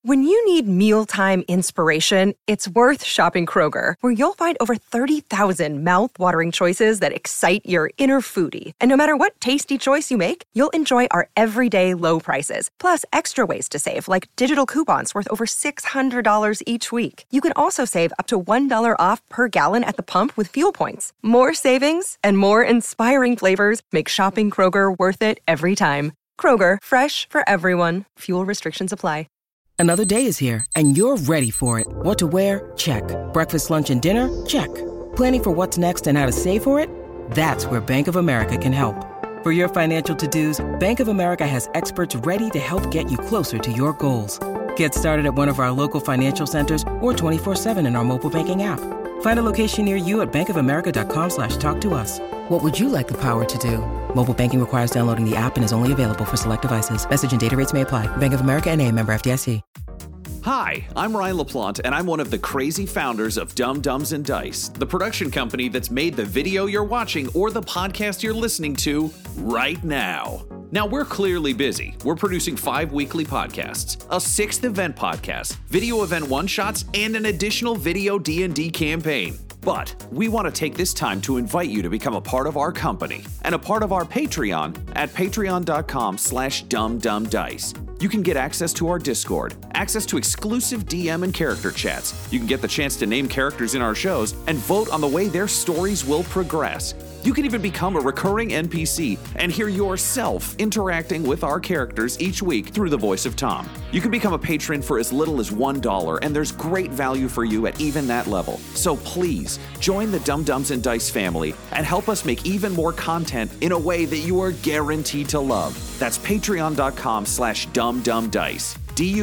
When you need mealtime inspiration, it's worth shopping Kroger, where you'll find over 30,000 mouth-watering choices that excite your inner foodie. And no matter what tasty choice you make, you'll enjoy our everyday low prices, plus extra ways to save, like digital coupons worth over $600 each week. You can also save up to $1 off per gallon at the pump with fuel points. More savings and more inspiring flavors make shopping Kroger worth it every time. Kroger, fresh for everyone. Fuel restrictions apply. Another day is here, and you're ready for it. What to wear? Check. Breakfast, lunch, and dinner? Check. Planning for what's next and how to save for it? That's where Bank of America can help. For your financial to-dos, Bank of America has experts ready to help get you closer to your goals. Get started at one of our local financial centers or 24/7 in our mobile banking app. Find a location near you at bankofamerica.com/talktous. What would you like the power to do? Mobile banking requires downloading the app and is only available for select devices. Message and data rates may apply. Bank of America N.A., member FDIC. Hi, I'm Ryan LaPlante, and I'm one of the crazy founders of Dumb Dumbs and Dice, the production company that's made the video you're watching or the podcast you're listening to right now. Now, we're clearly busy. We're producing 5 weekly podcasts, a 6th event podcast, video event one-shots, and an additional video D&D campaign. But we want to take this time to invite you to become a part of our company and a part of our Patreon at patreon.com/dumbdumbdice. You can get access to our Discord, access to exclusive DM and character chats. You can get the chance to name characters in our shows and vote on the way their stories will progress. You can even become a recurring NPC and hear yourself interacting with our characters each week through the voice of Tom. You can become a patron for as little as $1, and there's great value for you at even that level. So please, join the Dumb Dumbs and Dice family and help us make even more content in a way that you are guaranteed to love. That's patreon.com/dumbdumbdice.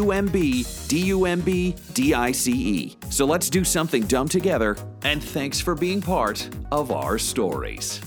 DUMBDICE. So let's do something dumb together, and thanks for being part of our stories.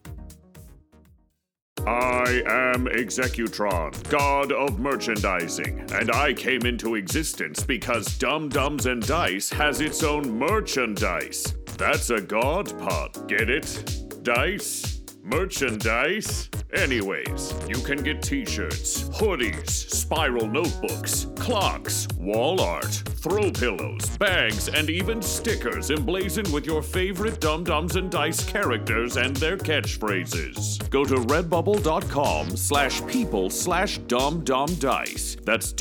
I am Executron, god of merchandising, and I came into existence because Dumb Dumbs and Dice has its own merchandise. That's a god pun. Get it? Dice? Merchandise? Anyways, you can get t-shirts, hoodies, spiral notebooks, clocks, wall art, throw pillows, bags, and even stickers emblazoned with your favorite Dumb Dumbs and Dice characters and their catchphrases. Go to redbubble.com/people/dumbdumbdice. That's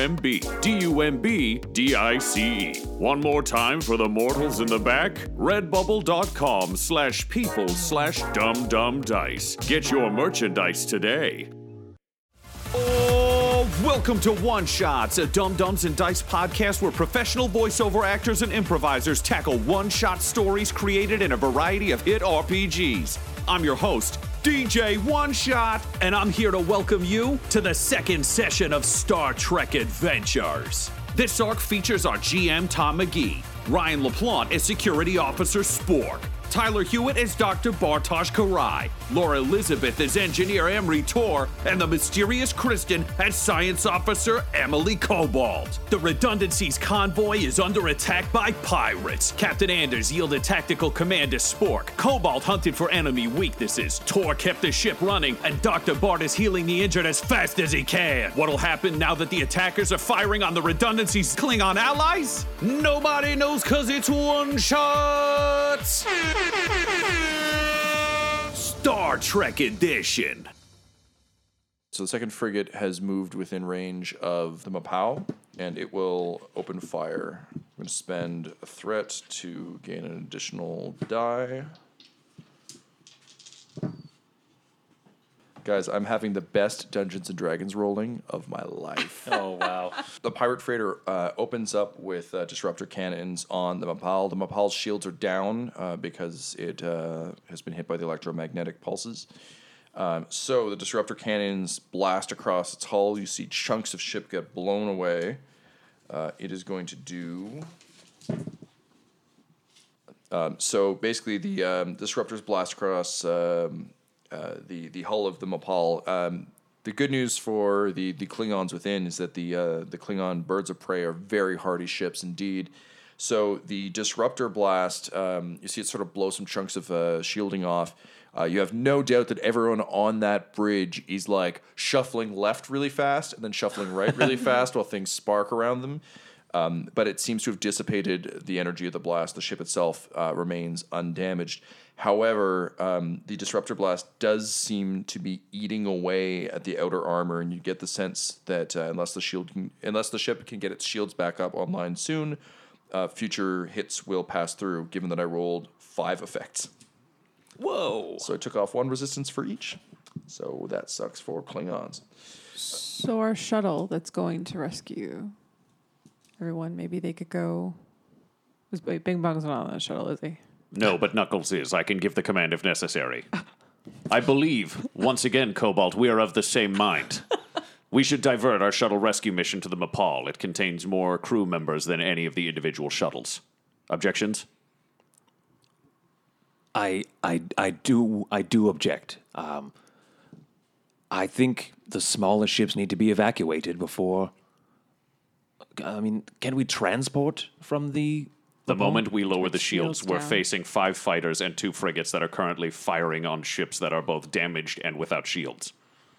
DUMBDICE. One more time for the mortals in the back, redbubble.com/people/dumbdumbdice. Get your merchandise today. Oh, welcome to One Shots, a Dumb Dumbs and Dice podcast where professional voiceover actors and improvisers tackle one-shot stories created in a variety of hit RPGs. I'm your host, DJ One Shot, and I'm here to welcome you to the second session of Star Trek Adventures. This arc features our GM, Tom McGee, Ryan LaPlante as Security Officer Spork, Tyler Hewitt as Dr. Bartosz Karai, Laura Elizabeth as Engineer Emery Tor, and the mysterious Kristen as Science Officer Emily Cobalt. The Redundancy's convoy is under attack by pirates. Captain Anders yielded tactical command to Spork. Cobalt hunted for enemy weaknesses. Tor kept the ship running, and Dr. Bart is healing the injured as fast as he can. What'll happen now that the attackers are firing on the Redundancy's Klingon allies? Nobody knows, 'cause it's One Shots! Star Trek Edition. So the second frigate has moved within range of the M'Pau, and it will open fire. I'm going to spend a threat to gain an additional die. Guys, I'm having the best Dungeons & Dragons rolling of my life. Oh, wow. The pirate freighter opens up with disruptor cannons on the M'Pau. The M'Pau's shields are down because it has been hit by the electromagnetic pulses. So the disruptor cannons blast across its hull. You see chunks of ship get blown away. It is going to do... so basically the disruptors blast across... the hull of the M'Pau. The good news for the Klingons within is that the Klingon birds of prey are very hardy ships indeed. So the disruptor blast, you see it sort of blow some chunks of shielding off. You have no doubt that everyone on that bridge is like shuffling left really fast and then shuffling right really fast while things spark around them. But it seems to have dissipated the energy of the blast. The ship itself remains undamaged. However, the disruptor blast does seem to be eating away at the outer armor, and you get the sense that unless the ship can get its shields back up online soon, future hits will pass through. Given that I rolled 5 effects, Whoa! so I took off 1 resistance for each. So that sucks for Klingons. So our shuttle that's going to rescue everyone, maybe they could go. Wait, Bing Bong's not on that shuttle, is he? No, but Knuckles is. I can give the command if necessary. I believe, once again, Cobalt, we are of the same mind. We should divert our shuttle rescue mission to the M'Pal. It contains more crew members than any of the individual shuttles. Objections? I do object. I think the smaller ships need to be evacuated before. I mean, can we transport from the? The moment we lower the shields, shields we're down. facing 5 fighters and 2 frigates that are currently firing on ships that are both damaged and without shields.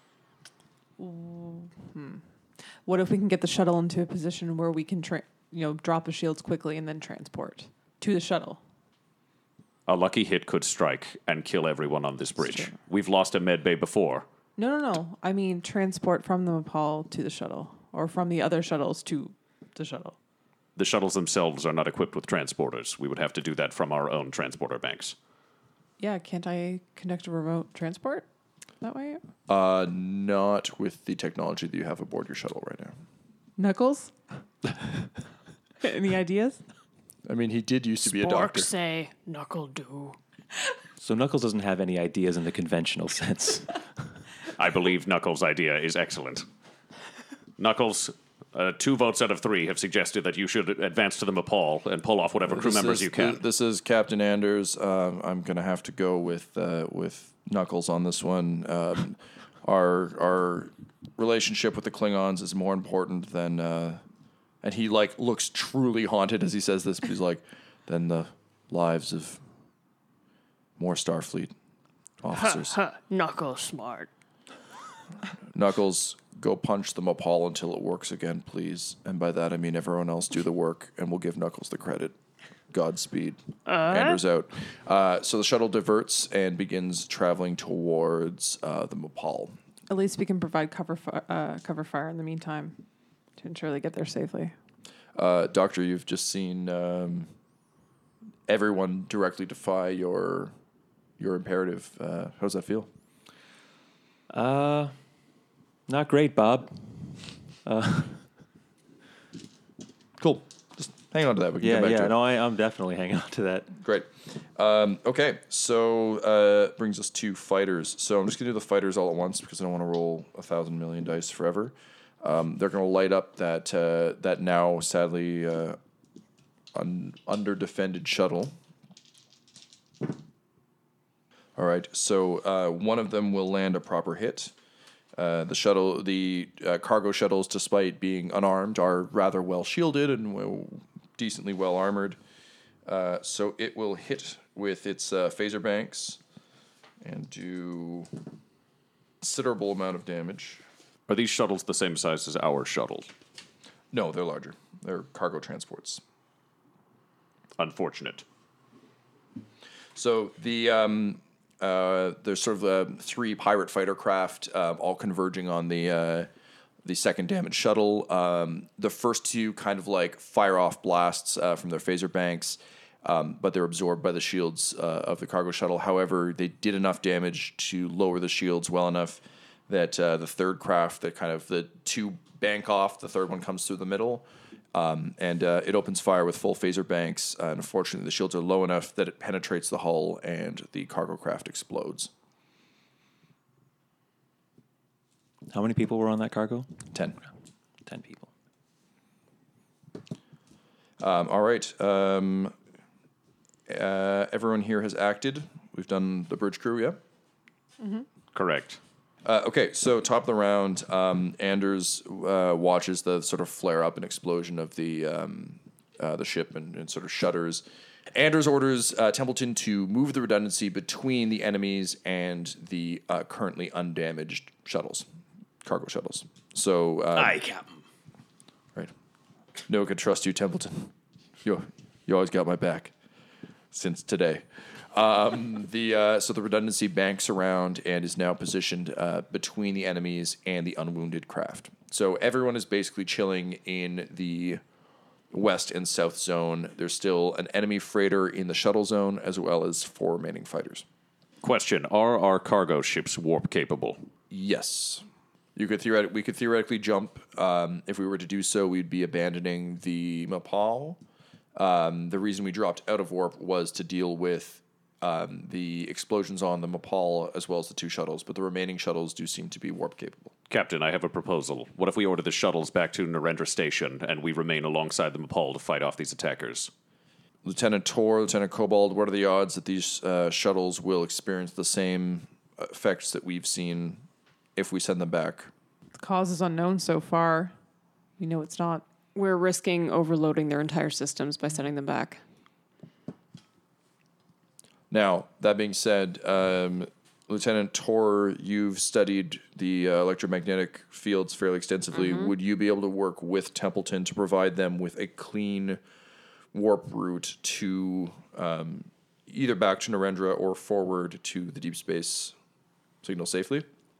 What if we can get the shuttle into a position where we can, drop the shields quickly and then transport to the shuttle? A lucky hit could strike and kill everyone on this bridge. true. We've lost a med bay before. No. I mean transport from the M'Pal to the shuttle, or from the other shuttles to the shuttle. The shuttles themselves are not equipped with transporters. We would have to do that from our own transporter banks. Yeah, can't I connect a remote transport that way? Not with the technology that you have aboard your shuttle right now. Knuckles? Any ideas? I mean, he did used to be a doctor. say, Knuckle do. So Knuckles doesn't have any ideas in the conventional sense. I believe Knuckles' idea is excellent. Knuckles, 2 votes out of 3 have suggested that you should advance to the M'Pal and pull off whatever crew members you can. This is Captain Anders. I'm going to have to go with Knuckles on this one. Our relationship with the Klingons is more important than... and he, looks truly haunted as he says this. He's like, than the lives of more Starfleet officers. Knuckle smart. Knuckles, go punch the M'Pal until it works again, please. And by that, I mean everyone else do the work, and we'll give Knuckles the credit. Godspeed. Anders out. So the shuttle diverts and begins traveling towards the M'Pal. At least we can provide cover fire in the meantime to ensure they get there safely. Doctor, you've just seen everyone directly defy your imperative. How does that feel? Not great, Bob. Cool. Just hang on to that. We can come back to it. No, I'm definitely hanging on to that. Great. Okay, so brings us to fighters. So I'm just going to do the fighters all at once because I don't want to roll 1,000 million dice forever. They're going to light up that now sadly under-defended shuttle. All right, so one of them will land a proper hit. The cargo shuttles, despite being unarmed, are rather well shielded and decently well armored. So it will hit with its phaser banks and do considerable amount of damage. Are these shuttles the same size as our shuttle? No, they're larger. They're cargo transports. Unfortunate. So there's sort of 3 pirate fighter craft, all converging on the second damaged shuttle. The first 2 kind of fire off blasts from their phaser banks, but they're absorbed by the shields of the cargo shuttle. However, they did enough damage to lower the shields well enough that the third craft, that kind of the 2 bank off, the third one comes through the middle. And it opens fire with full phaser banks. And unfortunately, the shields are low enough that it penetrates the hull and the cargo craft explodes. How many people were on that cargo? 10. 10 people. All right. Everyone here has acted. We've done the bridge crew, yeah? Mm-hmm. Correct. Okay, so top of the round, Anders watches the sort of flare up and explosion of the ship and sort of shudders. Anders orders Templeton to move the redundancy between the enemies and the currently undamaged shuttles, cargo shuttles. So, Aye, Captain. right. No one can trust you, Templeton. You always got my back since today. So the redundancy banks around and is now positioned between the enemies and the unwounded craft. So everyone is basically chilling in the west and south zone. There's still an enemy freighter in the shuttle zone, as well as 4 remaining fighters. Question: are our cargo ships warp capable? Yes. We could theoretically jump. If we were to do so, we'd be abandoning the Mapal. The reason we dropped out of warp was to deal with the explosions on the Mapal as well as the 2 shuttles, but the remaining shuttles do seem to be warp capable. Captain, I have a proposal. What if we order the shuttles back to Narendra Station and we remain alongside the Mapal to fight off these attackers? Lieutenant Tor, Lieutenant Cobalt, what are the odds that these shuttles will experience the same effects that we've seen if we send them back? The cause is unknown so far. We know it's not. We're risking overloading their entire systems by sending them back. Now, that being said, Lieutenant Tor, you've studied the electromagnetic fields fairly extensively. Mm-hmm. Would you be able to work with Templeton to provide them with a clean warp route to either back to Narendra or forward to the deep space signal safely?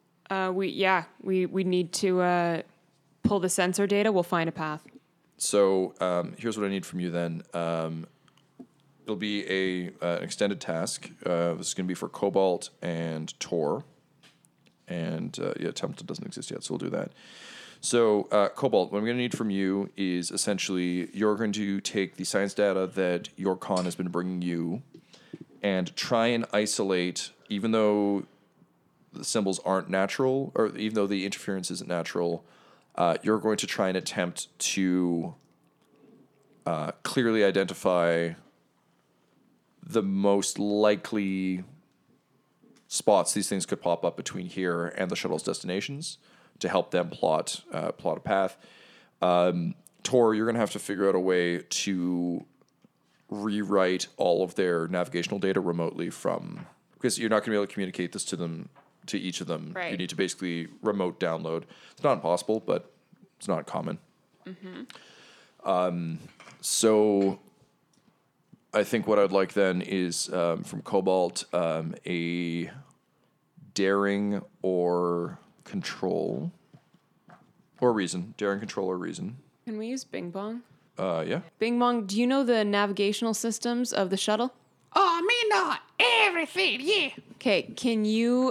We need to pull the sensor data. We'll find a path. So here's what I need from you then. It'll be an extended task. This is going to be for Cobalt and Tor. And Templeton doesn't exist yet, so we'll do that. So, Cobalt, what I'm going to need from you is essentially you're going to take the science data that your con has been bringing you and try and isolate, even though the symbols aren't natural, or even though the interference isn't natural, you're going to try and attempt to clearly identify the most likely spots these things could pop up between here and the shuttle's destinations to help them plot a path. Tor, you're going to have to figure out a way to rewrite all of their navigational data remotely from, because you're not going to be able to communicate this to each of them. Right. You need to basically remote download. It's not impossible, but it's not common. Mm-hmm. So I think what I'd like then is from Cobalt a daring or control or reason. Daring, control, or reason. Can we use Bing Bong? Yeah. Bing Bong, do you know the navigational systems of the shuttle? Oh, me not. Everything, yeah. Okay, can you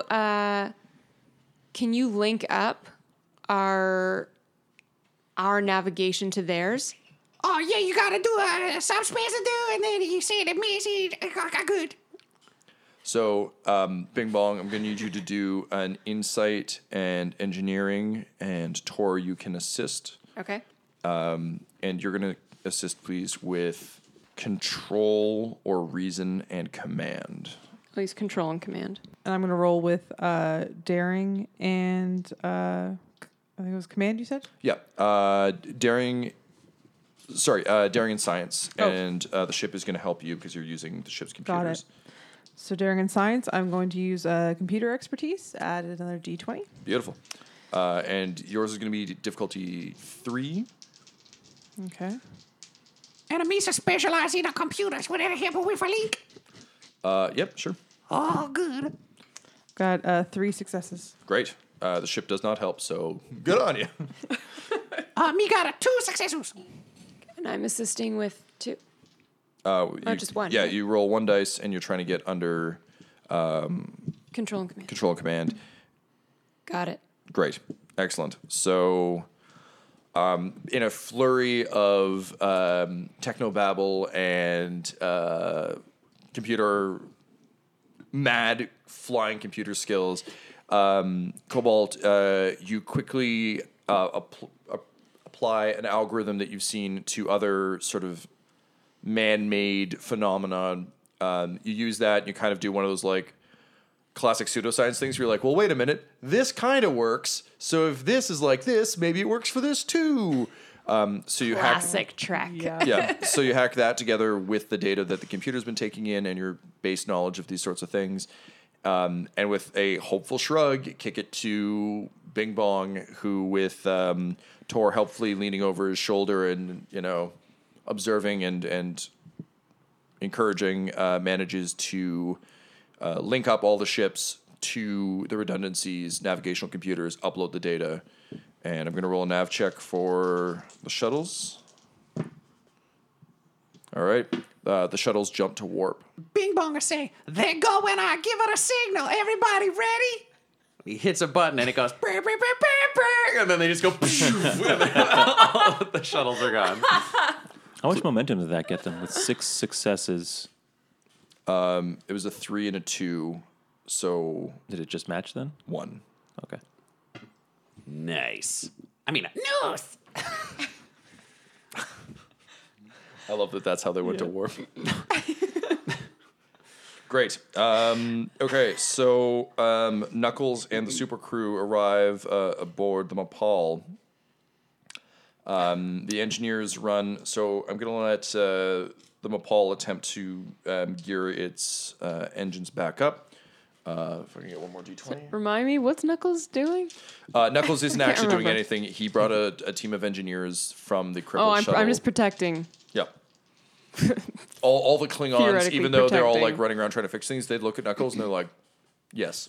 link up our navigation to theirs? Oh, yeah, you gotta do a subspace to do, and then you say the message. Good. So, Bing Bong, I'm going to need you to do an insight and engineering, and Tor, you can assist. Okay. And you're going to assist, please, with control or reason and command. At least control and command. And I'm going to roll with daring and I think it was command, you said? Yeah. Daring and science. Oh. And the ship is going to help you because you're using the ship's computers. Got it. So daring and science, I'm going to use computer expertise, add another D20. Beautiful. And yours is going to be difficulty 3. Okay. Enemies are specialized in computers. Would that help with a link? Yep, sure. Oh, good. Got 3 successes. Great. The ship does not help, so good on you. Me got 2 successes. And I'm assisting with 2. Just one. Yeah, right? you roll 1 dice, and you're trying to get under Control and command. control and command. Got it. Great. Excellent. So, in a flurry of technobabble and computer mad flying computer skills, Cobalt, you quickly apply an algorithm that you've seen to other sort of man-made phenomenon. You use that, and you kind of do one of those like classic pseudoscience things where you're like, well, wait a minute, this kind of works. So if this is like this, maybe it works for this too. So you Classic Trek. yeah. So you hack that together with the data that the computer's been taking in and your base knowledge of these sorts of things. And with a hopeful shrug, kick it to Bing Bong, who with Tor helpfully leaning over his shoulder and, observing and encouraging, manages to link up all the ships to the redundancies, navigational computers, upload the data. And I'm going to roll a nav check for the shuttles. All right. The shuttles jump to warp. Bing Bong say, there go when I give it a signal. Everybody ready? He hits a button and it goes, brr, brr, brr, brr, brr, and then they just go, and then all of the shuttles are gone. How much momentum did that get them with 6 successes? It was a 3 and a 2, so... Did it just match then? 1. Okay. Nice. I mean, North. I love that that's how they went to warp. Great. Okay, so Knuckles and the super crew arrive aboard the Mapal. The engineers run... So I'm going to let the Mapal attempt to gear its engines back up. If I can get one more D20. Remind me, what's Knuckles doing? Knuckles isn't actually doing remember. anything. He brought a team of engineers from the crippled shuttle. I'm just protecting. Yep. all the Klingons, Theoretically even though they're all like protecting. running around trying to fix things, they'd look at Knuckles and they're like, yes.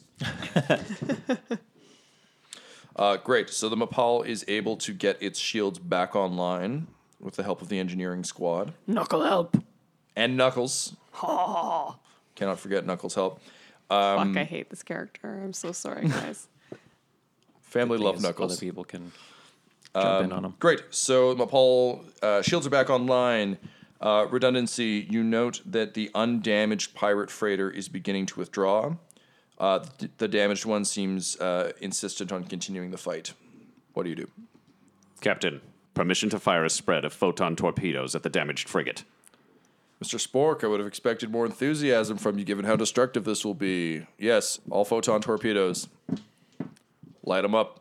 Great. So the Mapal is able to get its shields back online with the help of the engineering squad. Knuckle help. And Knuckles. Cannot forget Knuckles' help. Fuck, I hate this character. I'm so sorry, guys. Family love Things Knuckles. Other people can jump in on them. Great. So Mapal shields are back online. Redundancy, you note that the undamaged pirate freighter is beginning to withdraw. The damaged one seems insistent on continuing the fight. What do you do? Captain, permission to fire a spread of photon torpedoes at the damaged frigate. Mr. Spork, I would have expected more enthusiasm from you given how destructive this will be. Yes, all photon torpedoes. Light them up.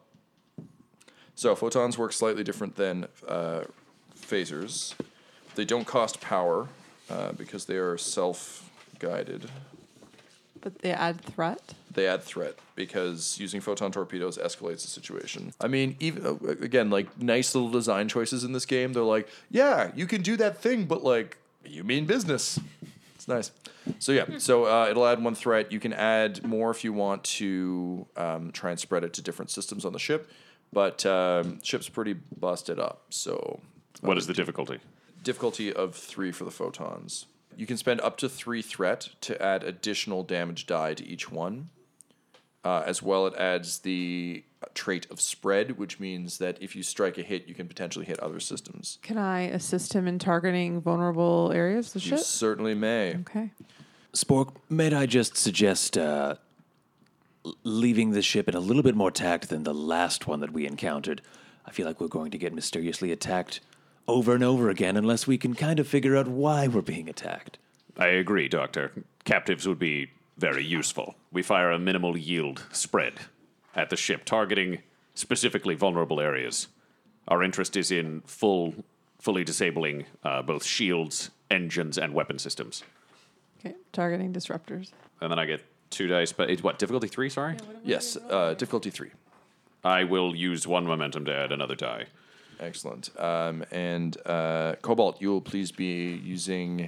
So photons work slightly different than phasers. They don't cost power because they are self-guided. But they add threat. They add threat because using photon torpedoes escalates the situation. I mean, even again, like nice little design choices in this game. They're like, yeah, you can do that thing, but like, you mean business. It's nice. So yeah, so it'll add 1 threat. You can add more if you want to try and spread it to different systems on the ship, but ship's pretty busted up. So What is the difficulty? difficulty of 3 for the photons. You can spend up to 3 threat to add additional damage die to each one. As well, it adds the trait of spread, which means that if you strike a hit, you can potentially hit other systems. Can I assist him in targeting vulnerable areas of the You ship? certainly may. Okay. Spork, may I just suggest leaving the ship in a little bit more tact than the last one that we encountered? I feel like we're going to get mysteriously attacked over and over again unless we can kind of figure out why we're being attacked. I agree, Doctor. Captives would be very useful. We fire a minimal yield spread at the ship, targeting specifically vulnerable areas. Our interest is in fully disabling both shields, engines, and weapon systems. Okay. Targeting disruptors. And then I get 2 dice, but it's what, difficulty 3, sorry? Yes, difficulty 3. I will use 1 momentum to add another die. Excellent. And Cobalt, you will please be using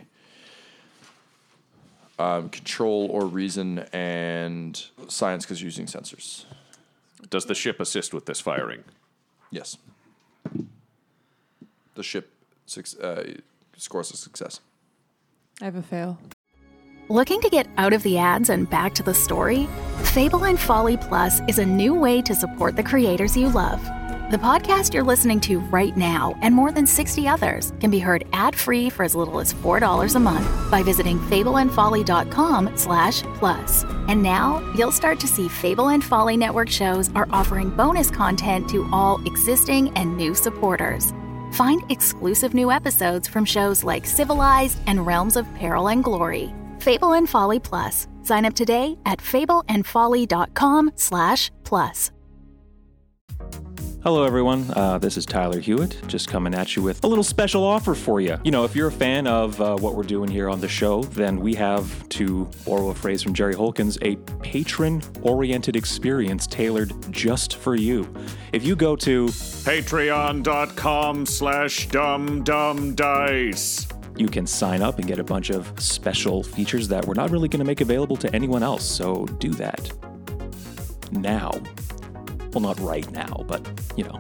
control or reason and science because you're using sensors. Does the ship assist with this firing? Yes. The ship scores a success. I have a fail. Looking to get out of the ads and back to the story? Fable and Folly Plus is a new way to support the creators you love. The podcast you're listening to right now and more than 60 others can be heard ad-free for as little as $4 a month by visiting fableandfolly.com/plus. And now you'll start to see Fable and Folly Network shows are offering bonus content to all existing and new supporters. Find exclusive new episodes from shows like Civilized and Realms of Peril and Glory. Fable and Folly Plus. Sign up today at fableandfolly.com/plus. Hello, everyone. This is Tyler Hewitt, just coming at you with a little special offer for you. You know, if you're a fan of what we're doing here on the show, then we have, to borrow a phrase from Jerry Holkins, a patron-oriented experience tailored just for you. If you go to Patreon.com/dumdumdice. You can sign up and get a bunch of special features that we're not really going to make available to anyone else, so do that now. Well, not right now, but, you know.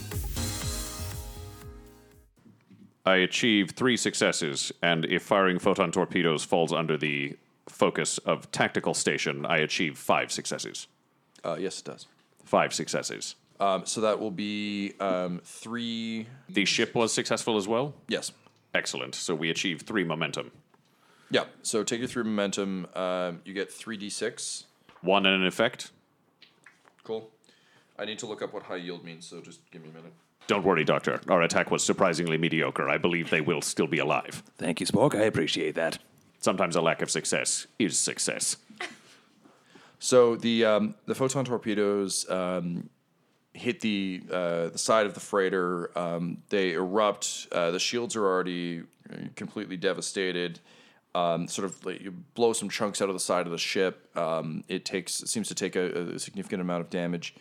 I achieve 3 successes, and if firing photon torpedoes falls under the focus of tactical station, I achieve 5 successes. Yes, it does. 5 successes. So that will be 3... The ship was successful as well? Yes. Excellent. So we achieve 3 momentum. Yeah, so take you through momentum. You get 3d6. 1 and an effect. Cool. I need to look up what high yield means, so just give me a minute. Don't worry, Doctor. Our attack was surprisingly mediocre. I believe they will still be alive. Thank you, Spork. I appreciate that. Sometimes a lack of success is success. So the photon torpedoes hit the side of the freighter. They erupt. The shields are already completely devastated. Sort of like you blow some chunks out of the side of the ship. It seems to take a significant amount of damage.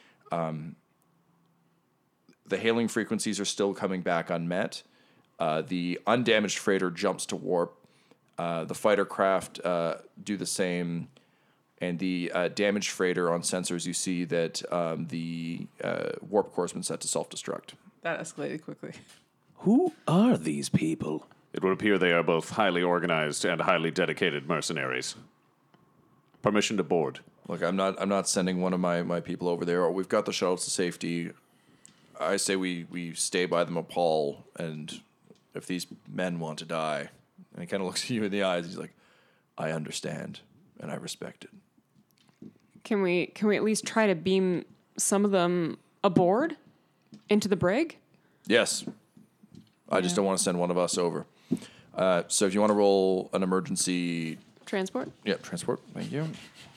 The hailing frequencies are still coming back unmet. The undamaged freighter jumps to warp. The fighter craft do the same. And the damaged freighter on sensors, you see that the warp core's been set to self-destruct. That escalated quickly. Who are these people? It would appear they are both highly organized and highly dedicated mercenaries. Permission to board. Look, I'm not sending one of my people over there. We've got the shuttles to safety. I say we stay by the Mapal, and if these men want to die, and he kind of looks at you in the eyes, he's like, I understand, and I respect it. Can we at least try to beam some of them aboard into the brig? Yes. I just don't want to send one of us over. So if you want to roll an emergency... Transport? Yep, transport. Thank you.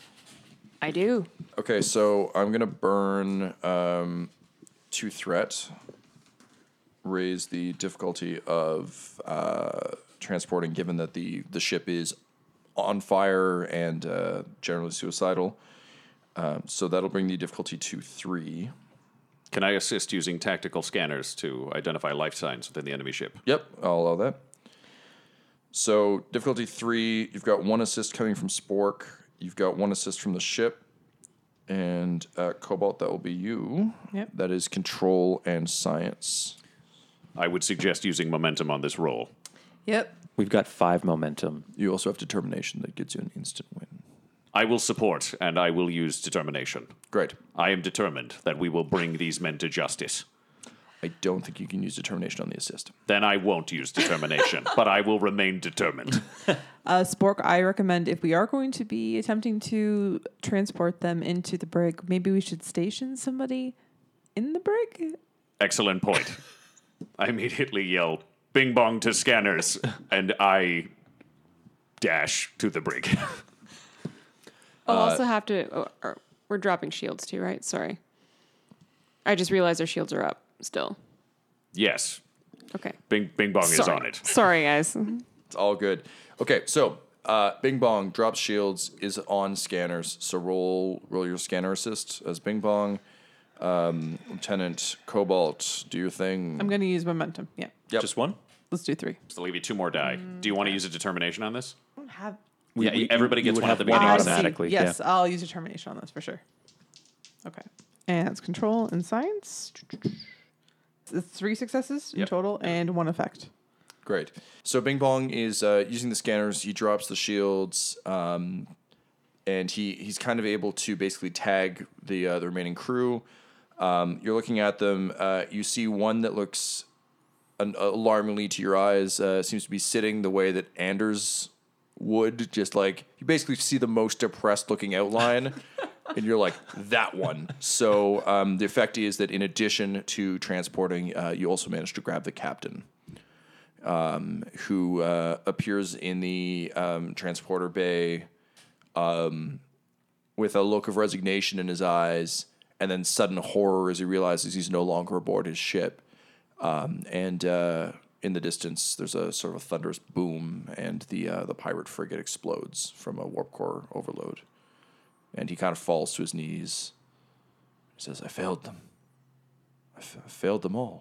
I do. Okay, so I'm going to burn 2 threat, raise the difficulty of transporting, given that the ship is on fire and generally suicidal. So that'll bring the difficulty to 3. Can I assist using tactical scanners to identify life signs within the enemy ship? Yep, I'll allow that. So difficulty 3, you've got 1 assist coming from Spork. You've got 1 assist from the ship. And Cobalt, that will be you. Yep. That is control and science. I would suggest using momentum on this roll. Yep. We've got 5 momentum. You also have determination that gets you an instant win. I will support, and I will use determination. Great. I am determined that we will bring these men to justice. I don't think you can use determination on the assist. Then I won't use determination, but I will remain determined. Spork, I recommend if we are going to be attempting to transport them into the brig, maybe we should station somebody in the brig? Excellent point. I immediately yell, "Bing bong to scanners," and I dash to the brig. I'll also have to... we're dropping shields too, right? Sorry. I just realized our shields are up still. Yes. Okay. Bing bong is on it. Sorry, guys. It's all good. Okay, so Bing Bong drops shields, is on scanners. So roll your scanner assist as Bing Bong. Lieutenant Cobalt, do your thing. I'm going to use momentum. Yeah. Yep. Just 1? Let's do 3. So I'll leave you 2 more die. Do you want to use a determination on this? I don't have... Everybody gets would one at have the one beginning. automatically. Yes, I'll use determination on this for sure. Okay. And it's control and science. It's 3 successes in total and 1 effect. Great. So Bing Bong is using the scanners. He drops the shields, and he's kind of able to basically tag the remaining crew. You're looking at them. You see one that looks alarmingly to your eyes. Seems to be sitting the way that Anders would. Just like you basically see the most depressed looking outline. And you're like, that one. So the effect is that in addition to transporting, you also manage to grab the captain, who appears in the transporter bay with a look of resignation in his eyes and then sudden horror as he realizes he's no longer aboard his ship. And in the distance, there's a sort of a thunderous boom, and the pirate frigate explodes from a warp core overload. And he kind of falls to his knees. He says, I failed them. I failed them all.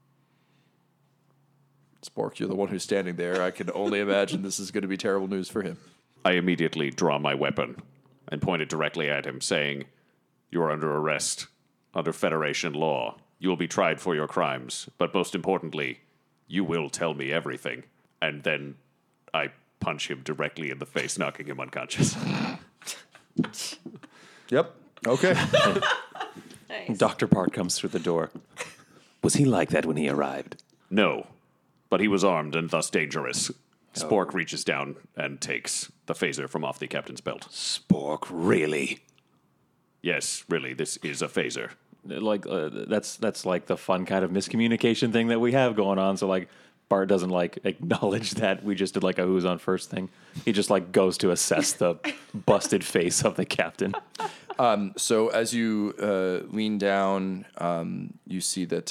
Spork, you're the one who's standing there. I can only imagine this is going to be terrible news for him. I immediately draw my weapon and point it directly at him, saying, "You are under arrest, under Federation law. You will be tried for your crimes, but most importantly, you will tell me everything." And then I punch him directly in the face, knocking him unconscious. Yep. Okay. Nice. Dr. Bart comes through the door. Was he like that when he arrived? No, but he was armed and thus dangerous. Spork reaches down and takes the phaser from off the captain's belt. Spork, really? Yes, really, this is a phaser. Like that's like the fun kind of miscommunication thing that we have going on. So like Bart doesn't like acknowledge that we just did like a who's on first thing. He just like goes to assess the busted face of the captain. So as you lean down, you see that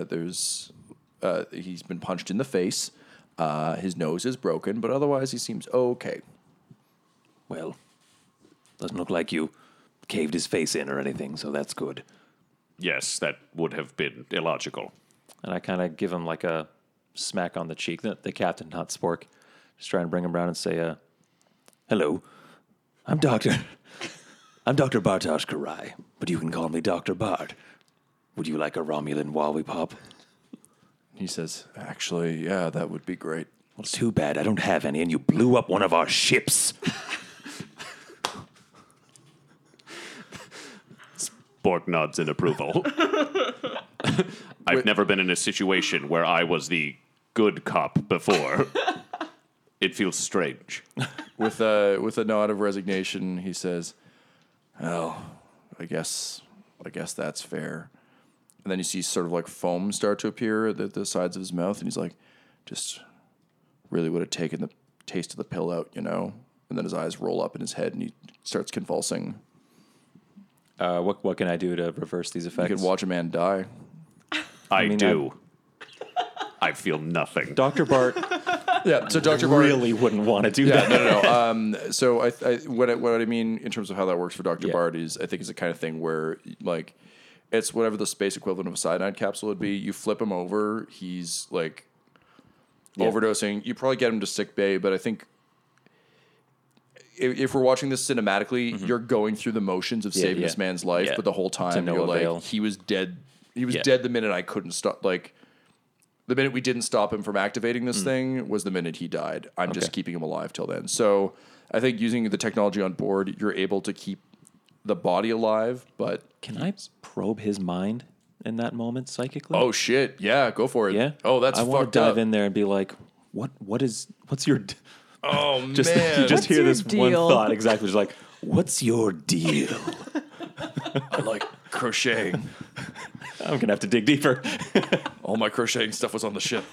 he's been punched in the face. His nose is broken, but otherwise he seems okay. Well, doesn't look like you caved his face in or anything, so that's good. Yes, that would have been illogical. And I kind of give him like a smack on the cheek. The captain, not Spork. Just try and bring him around and say, hello, I'm Dr. Bartosz Karai, but you can call me Dr. Bart. Would you like a Romulan Wallipop? He says, actually, yeah, that would be great. Well, too bad I don't have any, and you blew up one of our ships. Spork nods in approval. I've never been in a situation where I was the good cop before. It feels strange. With a nod of resignation, he says, "Well, I guess that's fair." And then you see sort of like foam start to appear at the sides of his mouth, and he's like, "Just really would have taken the taste of the pill out, you know?" And then his eyes roll up in his head, and he starts convulsing. What can I do to reverse these effects? You can watch a man die. I do. I feel nothing. Dr. Bart. Yeah, so Dr. Bart really wouldn't want to do that. No. So what I mean in terms of how that works for Dr. Bart is I think it's the kind of thing where like it's whatever the space equivalent of a cyanide capsule would be. You flip him over, he's like overdosing. You probably get him to sick bay, but I think if we're watching this cinematically, you're going through the motions of saving this man's life, but the whole time you're like, he was dead. He was dead the minute I couldn't stop. Like, the minute we didn't stop him from activating this thing was the minute he died. I'm just keeping him alive till then. So I think using the technology on board, you're able to keep the body alive, but... Can I probe his mind in that moment psychically? Oh, shit. Yeah, go for it. Yeah? Oh, that's fucked up. I want to dive in there and be like, what's your... Oh, man. You just What's hear your this one deal? thought exactly. Just like, what's your deal? I like crocheting. I'm going to have to dig deeper. All my crocheting stuff was on the ship.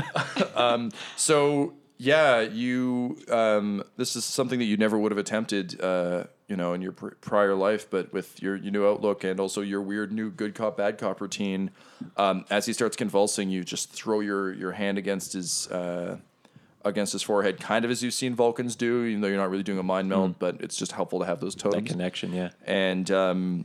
So, yeah, you... this is something that you never would have attempted, in your prior life, but with your new outlook and also your weird new good cop, bad cop routine, as he starts convulsing, you just throw your hand against his forehead, kind of as you've seen Vulcans do, even though you're not really doing a mind meld, but it's just helpful to have those totems. That connection, yeah. And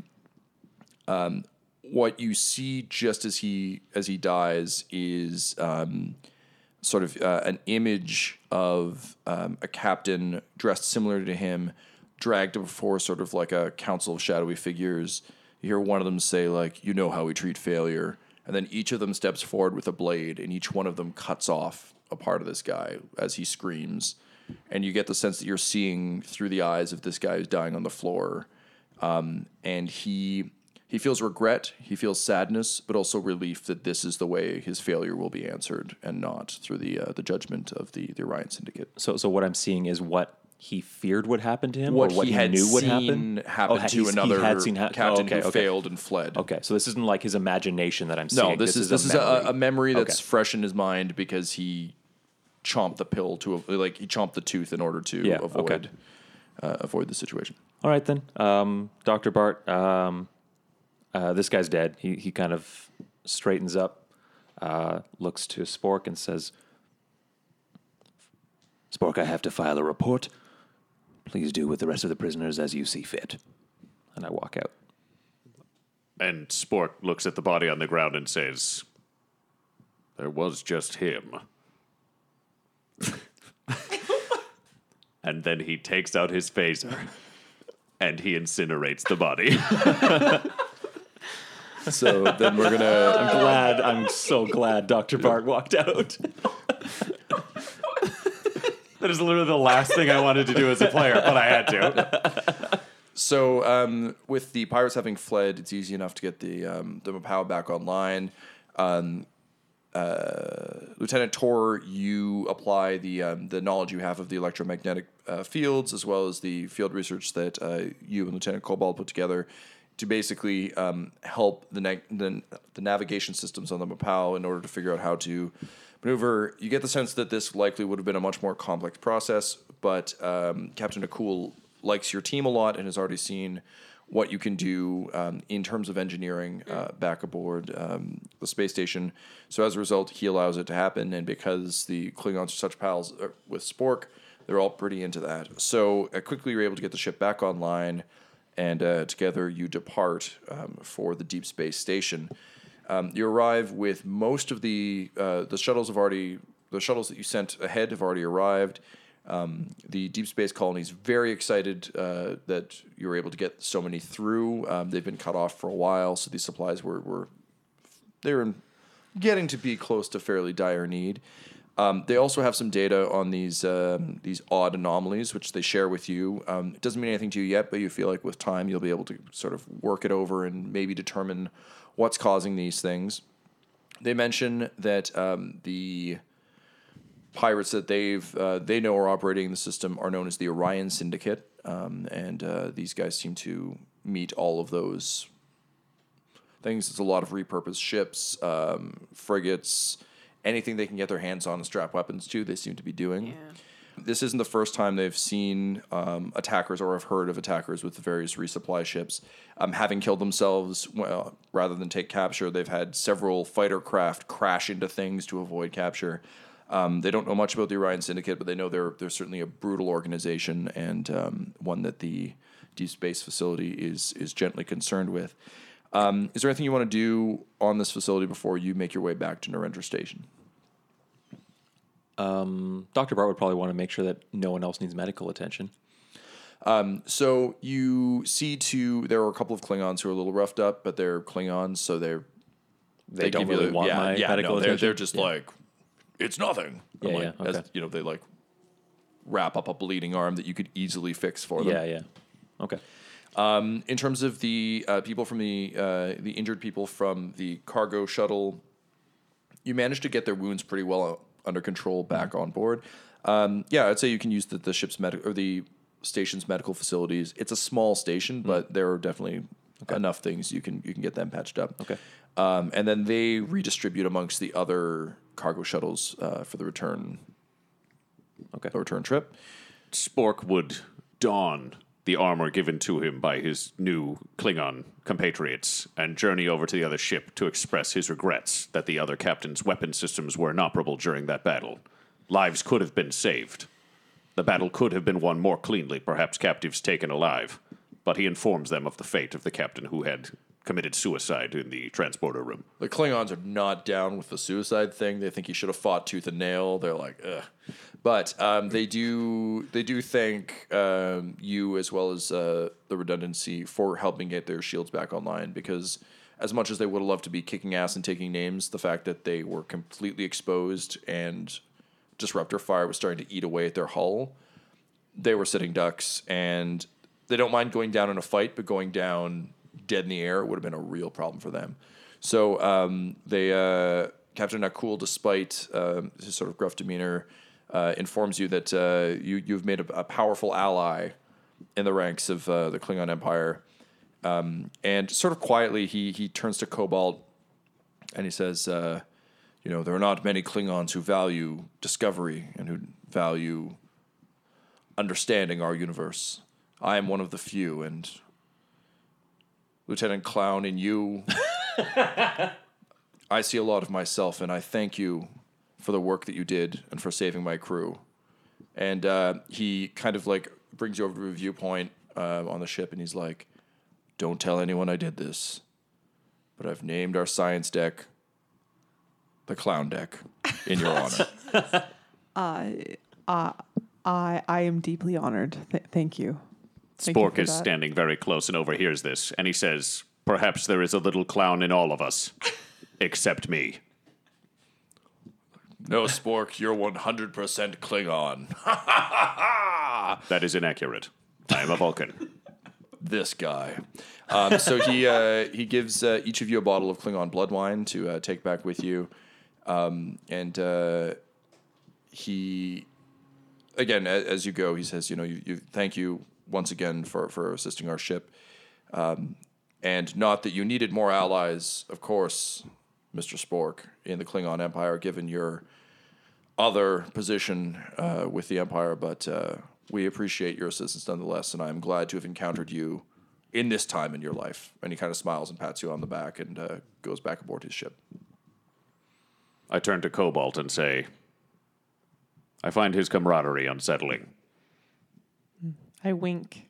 what you see just as he dies is sort of an image of a captain dressed similar to him, dragged before sort of like a council of shadowy figures. You hear one of them say, like, "You know how we treat failure." And then each of them steps forward with a blade, and each one of them cuts off a part of this guy as he screams. And you get the sense that you're seeing through the eyes of this guy who's dying on the floor. And he feels regret, he feels sadness, but also relief that this is the way his failure will be answered and not through the judgment of the Orion Syndicate. So what I'm seeing is what he feared would happen to him, what or what he he had knew would seen happen? to another captain who okay. failed and fled. Okay, so this isn't like his imagination that I'm seeing. No, this is a memory that's fresh in his mind because he chomped the pill he chomped the tooth in order to avoid the situation. All right then, Dr. Bart. This guy's dead. He kind of straightens up, looks to Spork and says, Spork, I have to file a report. Please do with the rest of the prisoners as you see fit. And I walk out. And Spork looks at the body on the ground and says, there was just him. And then he takes out his phaser and he incinerates the body. So then we're gonna. I'm so glad Dr. Bart walked out. That is literally the last thing I wanted to do as a player, but I had to. So with the pirates having fled, it's easy enough to get the M'Pow back online. Lieutenant Tor, you apply the knowledge you have of the electromagnetic fields, as well as the field research that you and Lieutenant Cobalt put together to basically help the navigation systems on the M'Pow in order to figure out how to maneuver. You get the sense that this likely would have been a much more complex process, but Captain Akul likes your team a lot and has already seen what you can do in terms of engineering back aboard the space station. So as a result, he allows it to happen, and because the Klingons are such pals with Spork, they're all pretty into that. So quickly you're able to get the ship back online, and together you depart for the deep space station. You arrive with most of the shuttles the shuttles that you sent ahead have already arrived. The deep space colony is very excited that you were able to get so many through. They've been cut off for a while, so these supplies were getting to be close to fairly dire need. They also have some data on these odd anomalies, which they share with you. It doesn't mean anything to you yet, but you feel like with time you'll be able to sort of work it over and maybe determine what's causing these things. They mention that the pirates that they know are operating the system are known as the Orion Syndicate, and these guys seem to meet all of those things. It's a lot of repurposed ships, frigates, anything they can get their hands on and strap weapons to, they seem to be doing. Yeah. This isn't the first time they've seen attackers or have heard of attackers with the various resupply ships having killed themselves. Well, rather than take capture, they've had several fighter craft crash into things to avoid capture. They don't know much about the Orion Syndicate, but they know they're certainly a brutal organization and one that the Deep Space Facility is gently concerned with. Is there anything you want to do on this facility before you make your way back to Narendra Station? Dr. Bart would probably want to make sure that no one else needs medical attention. So you see there are a couple of Klingons who are a little roughed up, but they're Klingons, so they don't really want my medical attention. They're just like, it's nothing. Okay. They like wrap up a bleeding arm that you could easily fix for them. Yeah. Okay. In terms of the people from the injured people from the cargo shuttle, you managed to get their wounds pretty well under control back on board. I'd say you can use the ship's or the station's medical facilities. It's a small station, but there are definitely enough things you can get them patched up. Okay. And then they redistribute amongst the other cargo shuttles for the return. Okay. The return trip. Spork would don the armor given to him by his new Klingon compatriots and journey over to the other ship to express his regrets that the other captain's weapon systems were inoperable during that battle. Lives could have been saved. The battle could have been won more cleanly, perhaps captives taken alive, but he informs them of the fate of the captain who had committed suicide in the transporter room. The Klingons are not down with the suicide thing. They think he should have fought tooth and nail. They're like, ugh. But they do thank you as well as the redundancy for helping get their shields back online, because as much as they would have loved to be kicking ass and taking names, the fact that they were completely exposed and disruptor fire was starting to eat away at their hull, they were sitting ducks, and they don't mind going down in a fight, but going down dead in the air would have been a real problem for them. So Captain Akul, despite his sort of gruff demeanor, informs you that you've made a powerful ally in the ranks of the Klingon Empire. And sort of quietly, he turns to Cobalt and he says, there are not many Klingons who value discovery and who value understanding our universe. I am one of the few, and Lieutenant Clown, in you, I see a lot of myself, and I thank you for the work that you did and for saving my crew. And he kind of like brings you over to a viewpoint on the ship, and he's like, don't tell anyone I did this, but I've named our science deck the Clown Deck in your honor. I am deeply honored. Thank you. Spork is standing very close and overhears this, and he says, perhaps there is a little clown in all of us, except me. No, Spork, you're 100% Klingon. That is inaccurate. I am a Vulcan. This guy. So he gives each of you a bottle of Klingon blood wine to take back with you. And he, again, as you go, he says, you thank you once again for assisting our ship. And not that you needed more allies, of course, Mr. Spork, in the Klingon Empire, given your other position with the Empire, but we appreciate your assistance nonetheless, and I'm glad to have encountered you in this time in your life. And he kind of smiles and pats you on the back and goes back aboard his ship. I turn to Cobalt and say, I find his camaraderie unsettling. I wink.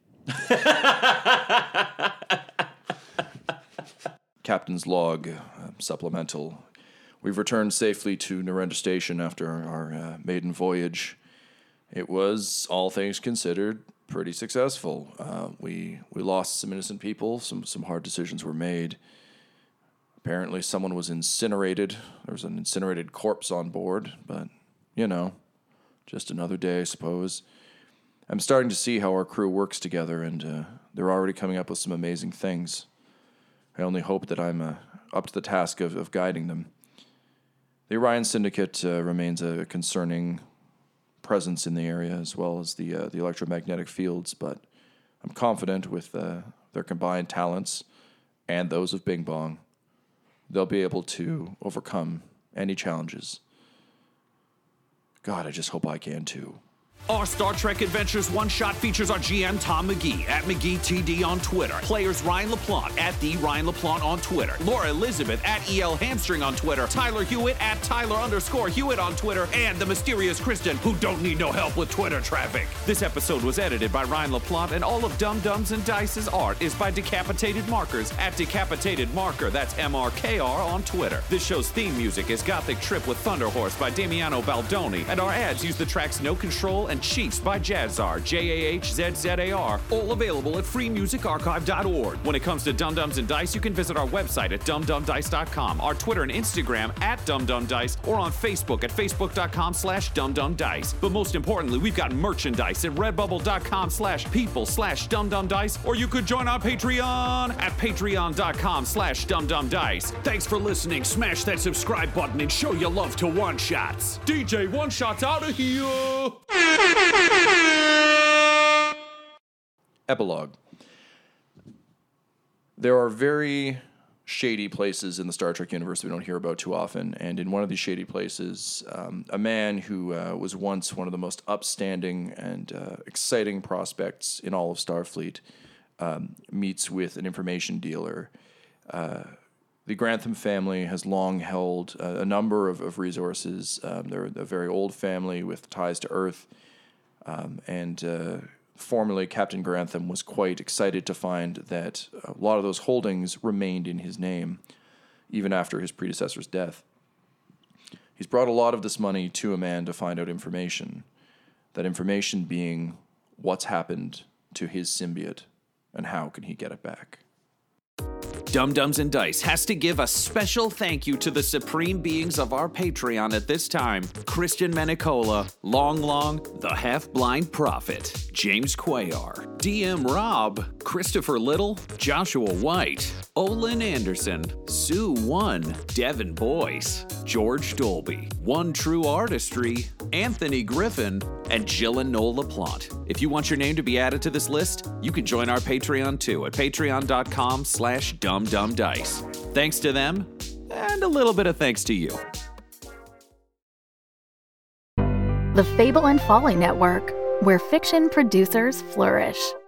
Captain's log, supplemental. We've returned safely to Narendra Station after our maiden voyage. It was, all things considered, pretty successful. We lost some innocent people. Some hard decisions were made. Apparently someone was incinerated. There was an incinerated corpse on board, but, just another day, I suppose. I'm starting to see how our crew works together, and they're already coming up with some amazing things. I only hope that I'm up to the task of guiding them. The Orion Syndicate remains a concerning presence in the area, as well as the electromagnetic fields, but I'm confident with their combined talents and those of Bing Bong, they'll be able to overcome any challenges. God, I just hope I can too. Our Star Trek Adventures one-shot features our GM Tom McGee at McGeeTD on Twitter. Players Ryan LaPlante at the Ryan LaPlante on Twitter. Laura Elizabeth at EL Hamstring on Twitter. Tyler Hewitt at Tyler_Hewitt on Twitter. And the mysterious Kristen, who don't need no help with Twitter traffic. This episode was edited by Ryan LaPlante, and all of Dum Dums and Dice's art is by Decapitated Markers at Decapitated Marker. That's MRKR on Twitter. This show's theme music is Gothic Trip with Thunder Horse by Damiano Baldoni, and our ads use the tracks No Control and Chiefs by Jazzar, JAHZZAR, all available at freemusicarchive.org. When it comes to Dum Dums and Dice, you can visit our website at dumdumdice.com, our Twitter and Instagram at dumdumdice, or on Facebook at facebook.com/dumdumdice. But most importantly, we've got merchandise at redbubble.com/people/dumdumdice, or you could join our Patreon at patreon.com/dumdumdice. Thanks for listening. Smash that subscribe button and show your love to One Shots. DJ One Shots out of here. Epilogue. There are very shady places in the Star Trek universe we don't hear about too often, and in one of these shady places, a man who was once one of the most upstanding and exciting prospects in all of Starfleet meets with an information dealer. The Grantham family has long held a number of resources. They're a very old family with ties to Earth, and formerly Captain Grantham was quite excited to find that a lot of those holdings remained in his name, even after his predecessor's death. He's brought a lot of this money to a man to find out information, that information being what's happened to his symbiote and how can he get it back. Dum Dums and Dice has to give a special thank you to the supreme beings of our Patreon at this time: Christian Menicola, Long, the Half-Blind Prophet, James Cuellar, DM Rob, Christopher Little, Joshua White, Olin Anderson, Sue One, Devin Boyce, George Dolby, One True Artistry, Anthony Griffin, and Jill and Noel LaPlante. If you want your name to be added to this list, you can join our Patreon too at patreon.com/dumdumdice. Thanks to them, and a little bit of thanks to you. The Fable and Folly Network, where fiction producers flourish.